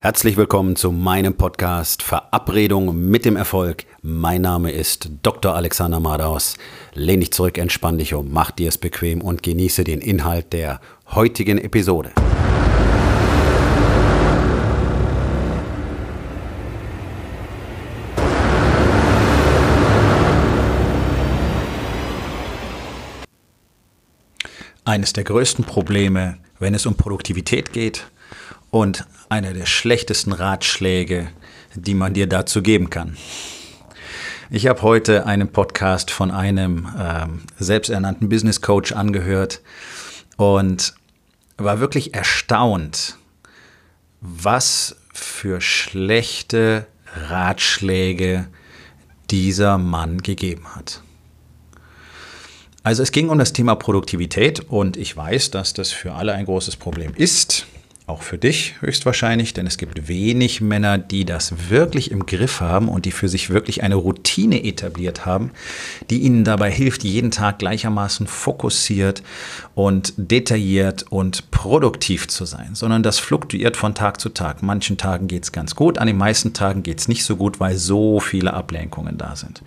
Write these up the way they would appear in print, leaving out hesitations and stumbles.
Herzlich willkommen zu meinem Podcast Verabredung mit dem Erfolg. Mein Name ist Dr. Alexander Madaus. Lehn dich zurück, entspann dich um, mach dir es bequem und genieße den Inhalt der heutigen Episode. Eines der größten Probleme, wenn es um Produktivität geht, und einer der schlechtesten Ratschläge, die man dir dazu geben kann. Ich habe heute einen Podcast von einem selbsternannten Business Coach angehört und war wirklich erstaunt, was für schlechte Ratschläge dieser Mann gegeben hat. Also es ging um das Thema Produktivität und ich weiß, dass das für alle ein großes Problem ist. Auch für dich höchstwahrscheinlich, denn es gibt wenig Männer, die das wirklich im Griff haben und die für sich wirklich eine Routine etabliert haben, die ihnen dabei hilft, jeden Tag gleichermaßen fokussiert und detailliert und produktiv zu sein, sondern das fluktuiert von Tag zu Tag. Manchen Tagen geht es ganz gut, an den meisten Tagen geht es nicht so gut, weil so viele Ablenkungen da sind.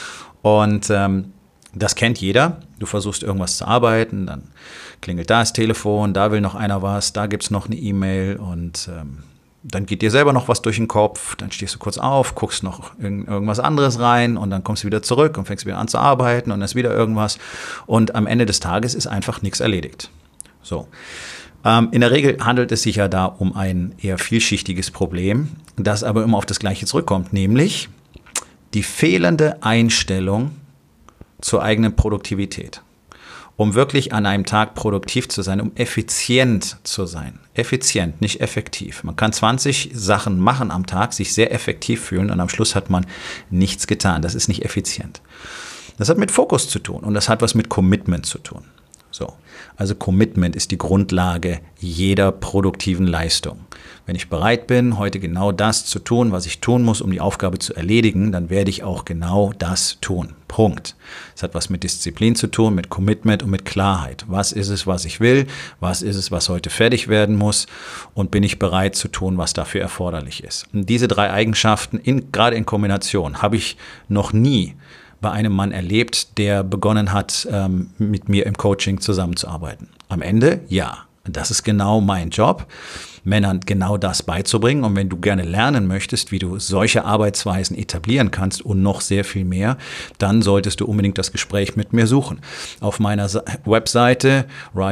Und das kennt jeder. Du versuchst irgendwas zu arbeiten, dann klingelt da das Telefon, da will noch einer was, da gibt es noch eine E-Mail und dann geht dir selber noch was durch den Kopf, dann stehst du kurz auf, guckst noch irgendwas anderes rein und dann kommst du wieder zurück und fängst wieder an zu arbeiten und dann ist wieder irgendwas und am Ende des Tages ist einfach nichts erledigt. So. In der Regel handelt es sich ja da um ein eher vielschichtiges Problem, das aber immer auf das Gleiche zurückkommt, nämlich die fehlende Einstellung zur eigenen Produktivität. Um wirklich an einem Tag produktiv zu sein, um effizient zu sein. Effizient, nicht effektiv. Man kann 20 Sachen machen am Tag, sich sehr effektiv fühlen und am Schluss hat man nichts getan. Das ist nicht effizient. Das hat mit Fokus zu tun und das hat was mit Commitment zu tun. So. Also Commitment ist die Grundlage jeder produktiven Leistung. Wenn ich bereit bin, heute genau das zu tun, was ich tun muss, um die Aufgabe zu erledigen, dann werde ich auch genau das tun. Punkt. Es hat was mit Disziplin zu tun, mit Commitment und mit Klarheit. Was ist es, was ich will? Was ist es, was heute fertig werden muss? Und bin ich bereit zu tun, was dafür erforderlich ist? Und diese drei Eigenschaften, gerade in Kombination, habe ich noch nie bei einem Mann erlebt, der begonnen hat, mit mir im Coaching zusammenzuarbeiten. Am Ende, ja, das ist genau mein Job, Männern genau das beizubringen. Und wenn du gerne lernen möchtest, wie du solche Arbeitsweisen etablieren kannst und noch sehr viel mehr, dann solltest du unbedingt das Gespräch mit mir suchen. Auf meiner Webseite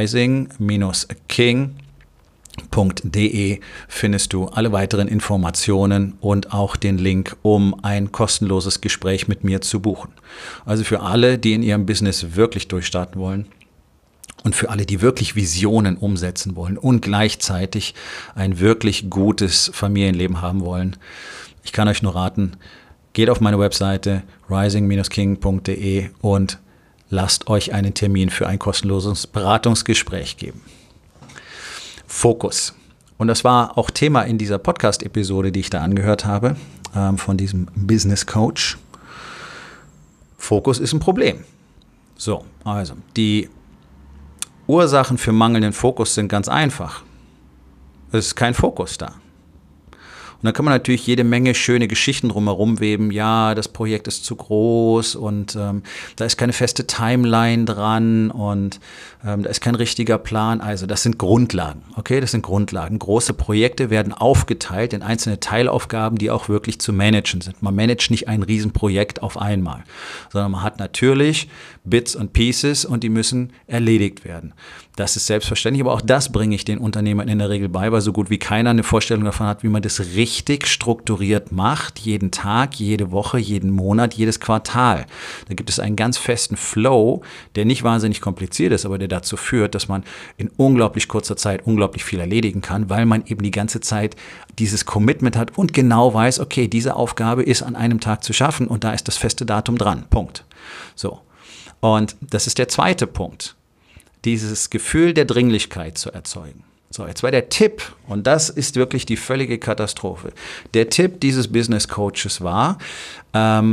rising-king.de findest du alle weiteren Informationen und auch den Link, um ein kostenloses Gespräch mit mir zu buchen. Also für alle, die in ihrem Business wirklich durchstarten wollen und für alle, die wirklich Visionen umsetzen wollen und gleichzeitig ein wirklich gutes Familienleben haben wollen. Ich kann euch nur raten, geht auf meine Webseite rising-king.de und lasst euch einen Termin für ein kostenloses Beratungsgespräch geben. Fokus. Und das war auch Thema in dieser Podcast-Episode, die ich da angehört habe, von diesem Business Coach. Fokus ist ein Problem. So, also die Ursachen für mangelnden Fokus sind ganz einfach. Es ist kein Fokus da. Und dann kann man natürlich jede Menge schöne Geschichten drumherum weben. Ja, das Projekt ist zu groß und da ist keine feste Timeline dran und da ist kein richtiger Plan. Also das sind Grundlagen, okay? Das sind Grundlagen. Große Projekte werden aufgeteilt in einzelne Teilaufgaben, die auch wirklich zu managen sind. Man managt nicht ein Riesenprojekt auf einmal, sondern man hat natürlich Bits und Pieces und die müssen erledigt werden. Das ist selbstverständlich, aber auch das bringe ich den Unternehmern in der Regel bei, weil so gut wie keiner eine Vorstellung davon hat, wie man das richtig strukturiert macht, jeden Tag, jede Woche, jeden Monat, jedes Quartal. Da gibt es einen ganz festen Flow, der nicht wahnsinnig kompliziert ist, aber der dazu führt, dass man in unglaublich kurzer Zeit unglaublich viel erledigen kann, weil man eben die ganze Zeit dieses Commitment hat und genau weiß, okay, diese Aufgabe ist an einem Tag zu schaffen und da ist das feste Datum dran. Punkt. So. Und das ist der zweite Punkt. Dieses Gefühl der Dringlichkeit zu erzeugen. So, jetzt war der Tipp, und das ist wirklich die völlige Katastrophe. Der Tipp dieses Business Coaches war,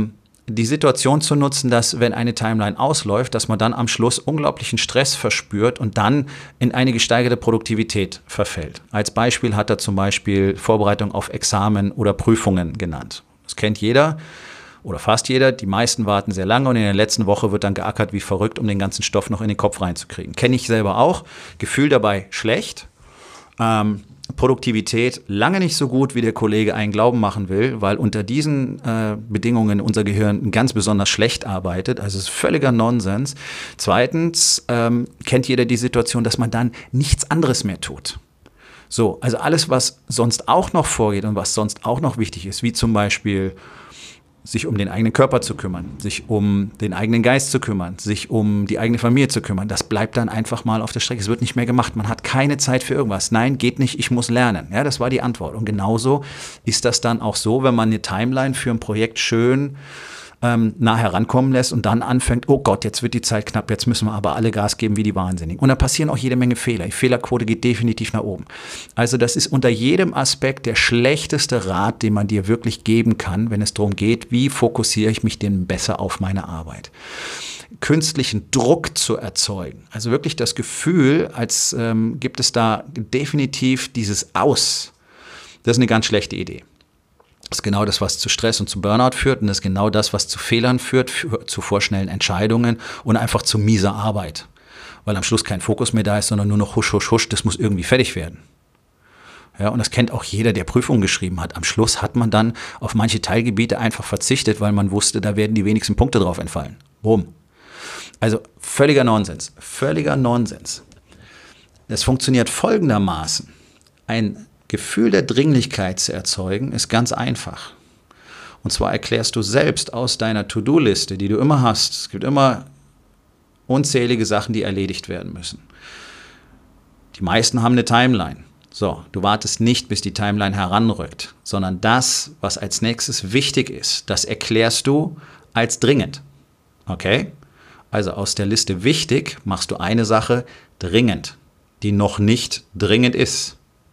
die Situation zu nutzen, dass wenn eine Timeline ausläuft, dass man dann am Schluss unglaublichen Stress verspürt und dann in eine gesteigerte Produktivität verfällt. Als Beispiel hat er zum Beispiel Vorbereitung auf Examen oder Prüfungen genannt. Das kennt jeder oder fast jeder. Die meisten warten sehr lange und in der letzten Woche wird dann geackert wie verrückt, um den ganzen Stoff noch in den Kopf reinzukriegen. Kenne ich selber auch. Gefühl dabei schlecht. Produktivität lange nicht so gut, wie der Kollege einen glauben machen will, weil unter diesen Bedingungen unser Gehirn ganz besonders schlecht arbeitet. Also es ist völliger Nonsens. Zweitens kennt jeder die Situation, dass man dann nichts anderes mehr tut. So, also alles, was sonst auch noch vorgeht und was sonst auch noch wichtig ist, wie zum Beispiel sich um den eigenen Körper zu kümmern, sich um den eigenen Geist zu kümmern, sich um die eigene Familie zu kümmern. Das bleibt dann einfach mal auf der Strecke. Es wird nicht mehr gemacht. Man hat keine Zeit für irgendwas. Nein, geht nicht, ich muss lernen. Ja, das war die Antwort. Und genauso ist das dann auch so, wenn man eine Timeline für ein Projekt schön nah herankommen lässt und dann anfängt, oh Gott, jetzt wird die Zeit knapp, jetzt müssen wir aber alle Gas geben wie die Wahnsinnigen. Und da passieren auch jede Menge Fehler. Die Fehlerquote geht definitiv nach oben. Also das ist unter jedem Aspekt der schlechteste Rat, den man dir wirklich geben kann, wenn es darum geht, wie fokussiere ich mich denn besser auf meine Arbeit. Künstlichen Druck zu erzeugen. Also wirklich das Gefühl, als gibt es da definitiv dieses Aus. Das ist eine ganz schlechte Idee. Das ist genau das, was zu Stress und zu Burnout führt und das ist genau das, was zu Fehlern führt, zu vorschnellen Entscheidungen und einfach zu mieser Arbeit. Weil am Schluss kein Fokus mehr da ist, sondern nur noch husch, husch, husch, das muss irgendwie fertig werden. Ja, und das kennt auch jeder, der Prüfungen geschrieben hat. Am Schluss hat man dann auf manche Teilgebiete einfach verzichtet, weil man wusste, da werden die wenigsten Punkte drauf entfallen. Boom. Also völliger Nonsens. Völliger Nonsens. Das funktioniert folgendermaßen. Ein Gefühl der Dringlichkeit zu erzeugen, ist ganz einfach. Und zwar erklärst du selbst aus deiner To-Do-Liste, die du immer hast. Es gibt immer unzählige Sachen, die erledigt werden müssen. Die meisten haben eine Timeline. So, du wartest nicht, bis die Timeline heranrückt, sondern das, was als nächstes wichtig ist, das erklärst du als dringend. Okay? Also aus der Liste wichtig machst du eine Sache dringend, die noch nicht dringend ist.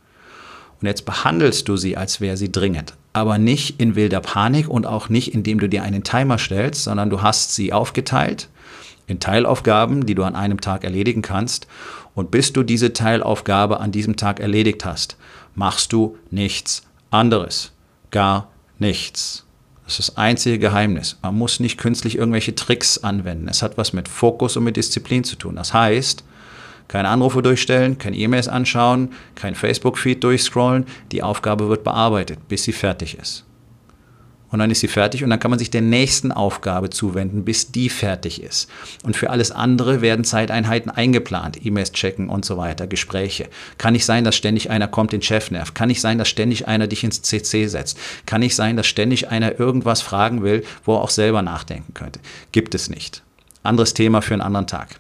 Und jetzt behandelst du sie, als wäre sie dringend. Aber nicht in wilder Panik und auch nicht, indem du dir einen Timer stellst, sondern du hast sie aufgeteilt in Teilaufgaben, die du an einem Tag erledigen kannst. Und bis du diese Teilaufgabe an diesem Tag erledigt hast, machst du nichts anderes. Gar nichts. Das ist das einzige Geheimnis. Man muss nicht künstlich irgendwelche Tricks anwenden. Es hat was mit Fokus und mit Disziplin zu tun. Das heißt, keine Anrufe durchstellen, keine E-Mails anschauen, kein Facebook-Feed durchscrollen. Die Aufgabe wird bearbeitet, bis sie fertig ist. Und dann ist sie fertig und dann kann man sich der nächsten Aufgabe zuwenden, bis die fertig ist. Und für alles andere werden Zeiteinheiten eingeplant, E-Mails checken und so weiter, Gespräche. Kann nicht sein, dass ständig einer kommt, den Chef nervt. Kann nicht sein, dass ständig einer dich ins CC setzt. Kann nicht sein, dass ständig einer irgendwas fragen will, wo er auch selber nachdenken könnte. Gibt es nicht. Anderes Thema für einen anderen Tag.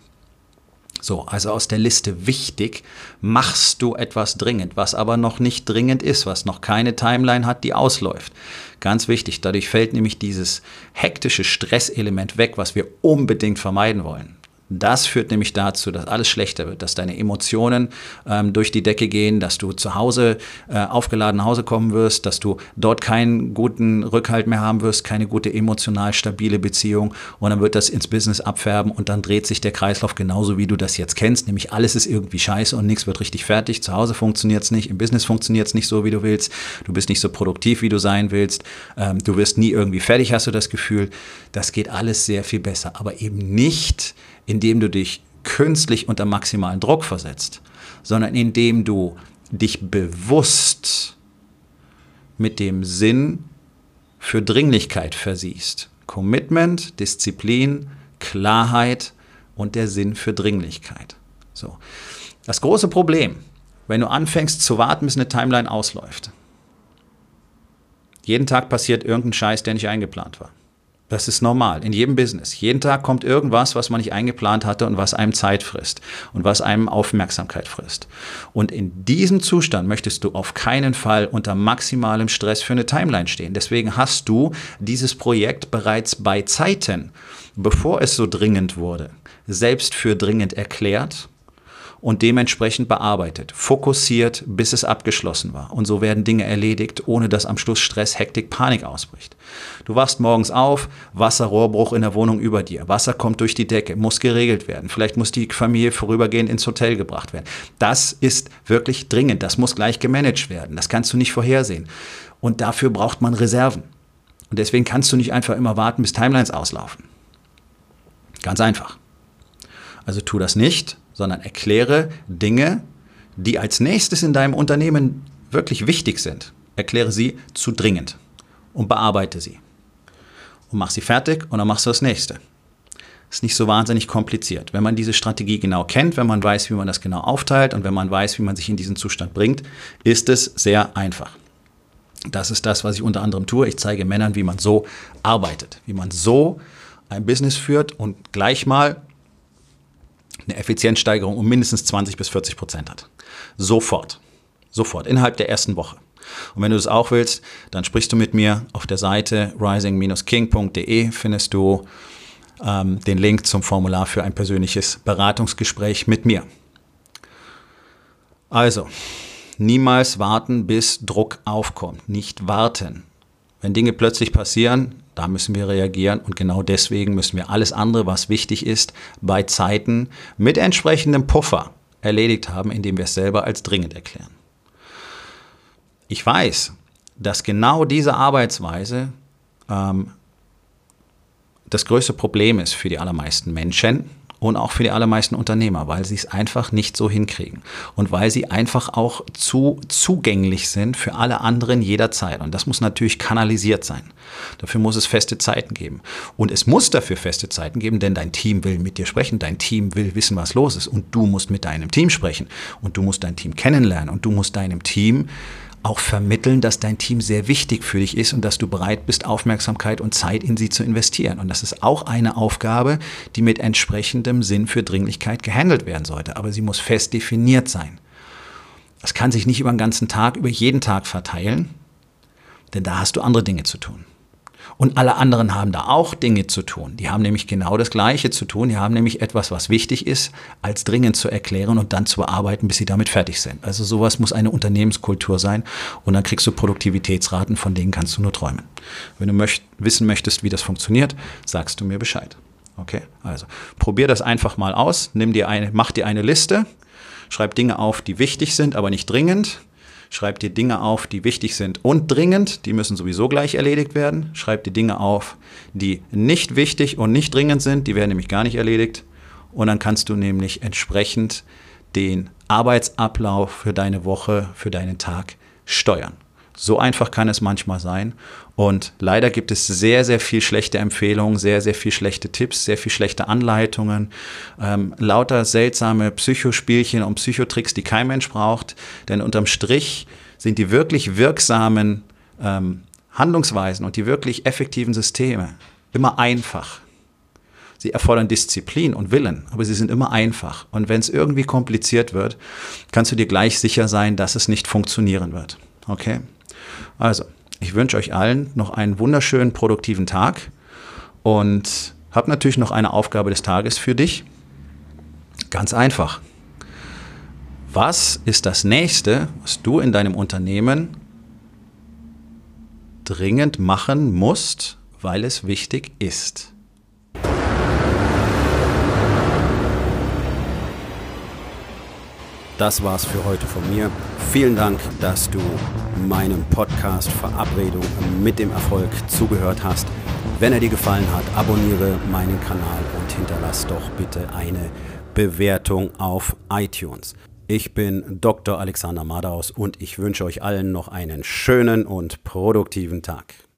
So, also aus der Liste wichtig machst du etwas dringend, was aber noch nicht dringend ist, was noch keine Timeline hat, die ausläuft. Ganz wichtig, dadurch fällt nämlich dieses hektische Stresselement weg, was wir unbedingt vermeiden wollen. Das führt nämlich dazu, dass alles schlechter wird, dass deine Emotionen durch die Decke gehen, dass du zu Hause aufgeladen nach Hause kommen wirst, dass du dort keinen guten Rückhalt mehr haben wirst, keine gute emotional stabile Beziehung und dann wird das ins Business abfärben und dann dreht sich der Kreislauf genauso, wie du das jetzt kennst, nämlich alles ist irgendwie scheiße und nichts wird richtig fertig, zu Hause funktioniert es nicht, im Business funktioniert es nicht so, wie du willst, du bist nicht so produktiv, wie du sein willst, du wirst nie irgendwie fertig, hast du das Gefühl, das geht alles sehr viel besser, aber eben nicht indem du dich künstlich unter maximalen Druck versetzt, sondern indem du dich bewusst mit dem Sinn für Dringlichkeit versiehst. Commitment, Disziplin, Klarheit und der Sinn für Dringlichkeit. So. Das große Problem, wenn du anfängst zu warten, bis eine Timeline ausläuft. Jeden Tag passiert irgendein Scheiß, der nicht eingeplant war. Das ist normal, in jedem Business. Jeden Tag kommt irgendwas, was man nicht eingeplant hatte und was einem Zeit frisst und was einem Aufmerksamkeit frisst. Und in diesem Zustand möchtest du auf keinen Fall unter maximalem Stress für eine Timeline stehen. Deswegen hast du dieses Projekt bereits bei Zeiten, bevor es so dringend wurde, selbst für dringend erklärt und dementsprechend bearbeitet, fokussiert, bis es abgeschlossen war. Und so werden Dinge erledigt, ohne dass am Schluss Stress, Hektik, Panik ausbricht. Du wachst morgens auf, Wasserrohrbruch in der Wohnung über dir, Wasser kommt durch die Decke, muss geregelt werden, vielleicht muss die Familie vorübergehend ins Hotel gebracht werden. Das ist wirklich dringend, das muss gleich gemanagt werden, das kannst du nicht vorhersehen. Und dafür braucht man Reserven. Und deswegen kannst du nicht einfach immer warten, bis Timelines auslaufen. Ganz einfach. Also tu das nicht, sondern erkläre Dinge, die als nächstes in deinem Unternehmen wirklich wichtig sind. Erkläre sie zu dringend und bearbeite sie. Und mach sie fertig und dann machst du das nächste. Ist nicht so wahnsinnig kompliziert. Wenn man diese Strategie genau kennt, wenn man weiß, wie man das genau aufteilt und wenn man weiß, wie man sich in diesen Zustand bringt, ist es sehr einfach. Das ist das, was ich unter anderem tue. Ich zeige Männern, wie man so arbeitet, wie man so ein Business führt und gleich mal eine Effizienzsteigerung um mindestens 20-40% hat. Sofort, innerhalb der ersten Woche. Und wenn du das auch willst, dann sprichst du mit mir auf der Seite rising-king.de, findest du den Link zum Formular für ein persönliches Beratungsgespräch mit mir. Also, niemals warten, bis Druck aufkommt. Nicht warten. Wenn Dinge plötzlich passieren, da müssen wir reagieren und genau deswegen müssen wir alles andere, was wichtig ist, bei Zeiten mit entsprechendem Puffer erledigt haben, indem wir es selber als dringend erklären. Ich weiß, dass genau diese Arbeitsweise das größte Problem ist für die allermeisten Menschen und auch für die allermeisten Unternehmer, weil sie es einfach nicht so hinkriegen und weil sie einfach auch zu zugänglich sind für alle anderen jederzeit. Und das muss natürlich kanalisiert sein. Dafür muss es feste Zeiten geben. Und es muss dafür feste Zeiten geben, denn dein Team will mit dir sprechen, dein Team will wissen, was los ist und du musst mit deinem Team sprechen und du musst dein Team kennenlernen und du musst deinem Team auch vermitteln, dass dein Team sehr wichtig für dich ist und dass du bereit bist, Aufmerksamkeit und Zeit in sie zu investieren. Und das ist auch eine Aufgabe, die mit entsprechendem Sinn für Dringlichkeit gehandelt werden sollte. Aber sie muss fest definiert sein. Das kann sich nicht über den ganzen Tag, über jeden Tag verteilen, denn da hast du andere Dinge zu tun. Und alle anderen haben da auch Dinge zu tun. Die haben nämlich genau das Gleiche zu tun. Die haben nämlich etwas, was wichtig ist, als dringend zu erklären und dann zu bearbeiten, bis sie damit fertig sind. Also sowas muss eine Unternehmenskultur sein und dann kriegst du Produktivitätsraten, von denen kannst du nur träumen. Wenn du wissen möchtest, wie das funktioniert, sagst du mir Bescheid. Okay? Also probier das einfach mal aus. Mach dir eine Liste, schreib Dinge auf, die wichtig sind, aber nicht dringend. Schreib dir Dinge auf, die wichtig sind und dringend. Die müssen sowieso gleich erledigt werden. Schreib dir Dinge auf, die nicht wichtig und nicht dringend sind. Die werden nämlich gar nicht erledigt. Und dann kannst du nämlich entsprechend den Arbeitsablauf für deine Woche, für deinen Tag steuern. So einfach kann es manchmal sein. Und leider gibt es sehr, sehr viel schlechte Empfehlungen, sehr, sehr viel schlechte Tipps, sehr viel schlechte Anleitungen, lauter seltsame Psychospielchen und Psychotricks, die kein Mensch braucht. Denn unterm Strich sind die wirklich wirksamen Handlungsweisen und die wirklich effektiven Systeme immer einfach. Sie erfordern Disziplin und Willen, aber sie sind immer einfach. Und wenn es irgendwie kompliziert wird, kannst du dir gleich sicher sein, dass es nicht funktionieren wird. Okay? Also, ich wünsche euch allen noch einen wunderschönen, produktiven Tag und habe natürlich noch eine Aufgabe des Tages für dich. Ganz einfach. Was ist das Nächste, was du in deinem Unternehmen dringend machen musst, weil es wichtig ist? Das war's für heute von mir. Vielen Dank, dass du meinem Podcast Verabredung mit dem Erfolg zugehört hast. Wenn er dir gefallen hat, abonniere meinen Kanal und hinterlass doch bitte eine Bewertung auf iTunes. Ich bin Dr. Alexander Madaus und ich wünsche euch allen noch einen schönen und produktiven Tag.